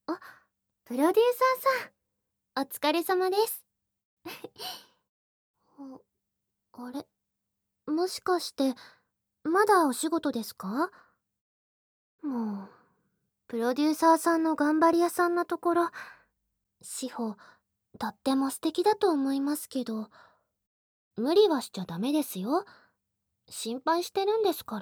あ、プロデューサーさん、お疲れ様です。あれ、もしかして、まだお仕事ですか？もう、プロデューサーさんの頑張り屋さんなところ、志保、とっても素敵だと思いますけど、無理はしちゃダメですよ。心配してるんですから。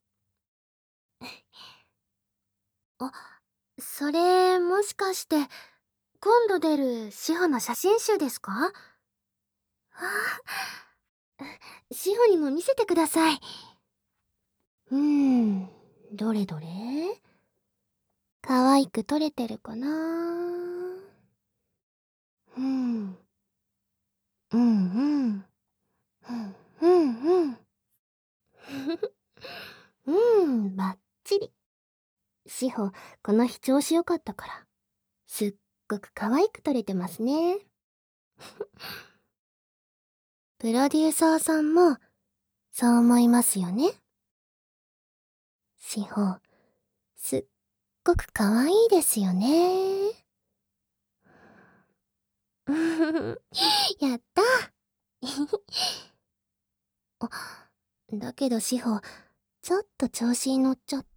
あ、それ、もしかして、今度出る志保の写真集ですか？志保にも見せてください。どれどれ？可愛く撮れてるかな？うん。うんうん。うんうんうん。バッチリ。志保、この日調子良かったから。すっごく可愛く撮れてますね。プロデューサーさんも、そう思いますよね。志保、すっごく可愛いですよね。やったあ、だけど志保、ちょっと調子に乗っちゃって。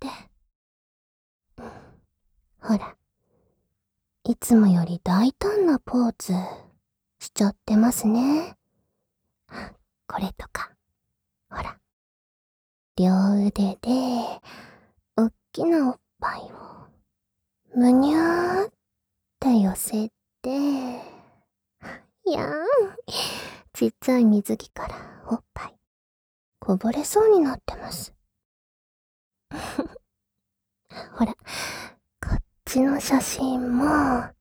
ほら、いつもより大胆なポーズしちゃってますね。これとか、ほら、両腕で、おっきなおっぱいを、むにゃーって寄せて、やーん、ちっちゃい水着からおっぱい、こぼれそうになってます。ほら、こっちの写真も、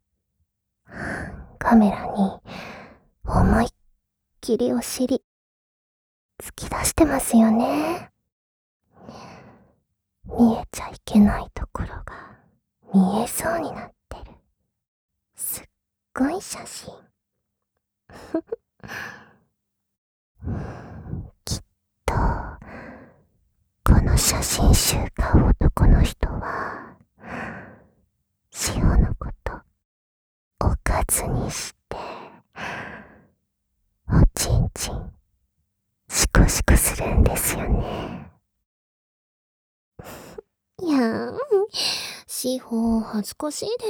カメラに思いっきりお尻突き出してますよね。見えちゃいけないところが見えそうになってる。すっごい写真。きっと、この写真集買う男の人は、シオのこと、おかずにして、おちんちん、シコシコするんですよね。いやーん、シホ恥ずかしいです。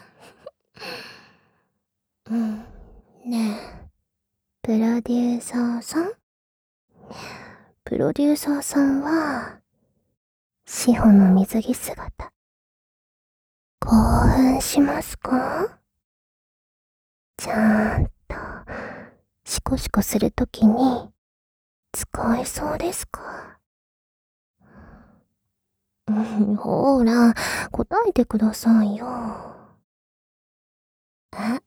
ねえ、プロデューサーさん？プロデューサーさんは、シホの水着姿、興奮しますか？ちゃんと、シコシコするときに、使えそうですか？ほら、答えてくださいよ。え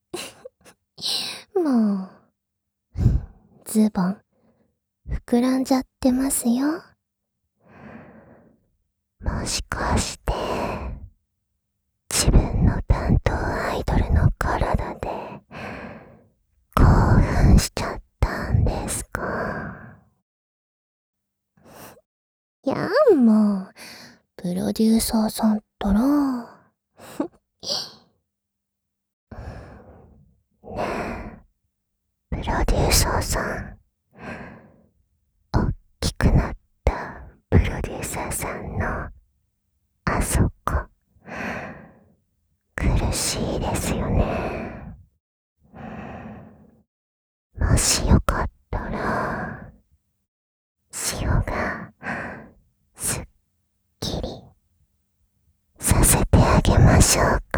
もう、ズボン、膨らんじゃってますよ。もしかして、自分の担当アイドルの体で、興奮しちゃったんですか？もう、プロデューサーさんったら、ねえ、プロデューサーさん、おっきくなったプロデューサーさんの、あそこ、苦しいですよね。もしよかったら、塩が、すっきり、させてあげましょうか。